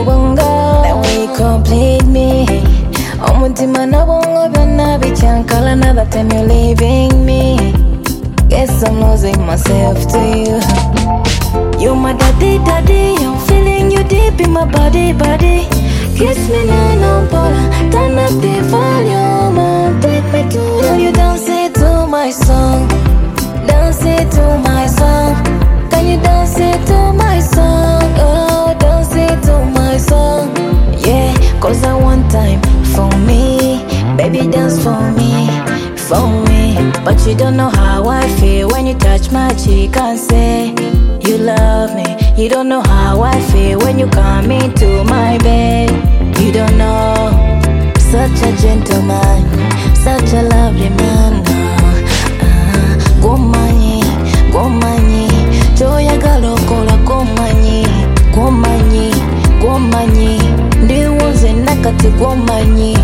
bongo. Then we complete me. Omutima no bongo byonna bichankala. Another time you're leaving me. Guess I'm losing myself to you. You're my daddy, daddy. I'm feeling you deep in my body, body. Kiss me now, no bother. Turn up the volume and take me to you. Dance it to my song. Dance it to my song. Can you dance it to my song? Oh, dance it to my song. Yeah, cause I want time for me. Baby, dance for me, for me. But you don't know how I feel when you touch my cheek and say you love me. You don't know how I feel when you come into my bed. You don't know, such a gentleman, such a lovely man. Gomanyi, gomanyi, choyagala okola gomanyi, gomanyi, gomanyi, ndiwunze nakati gomanyi.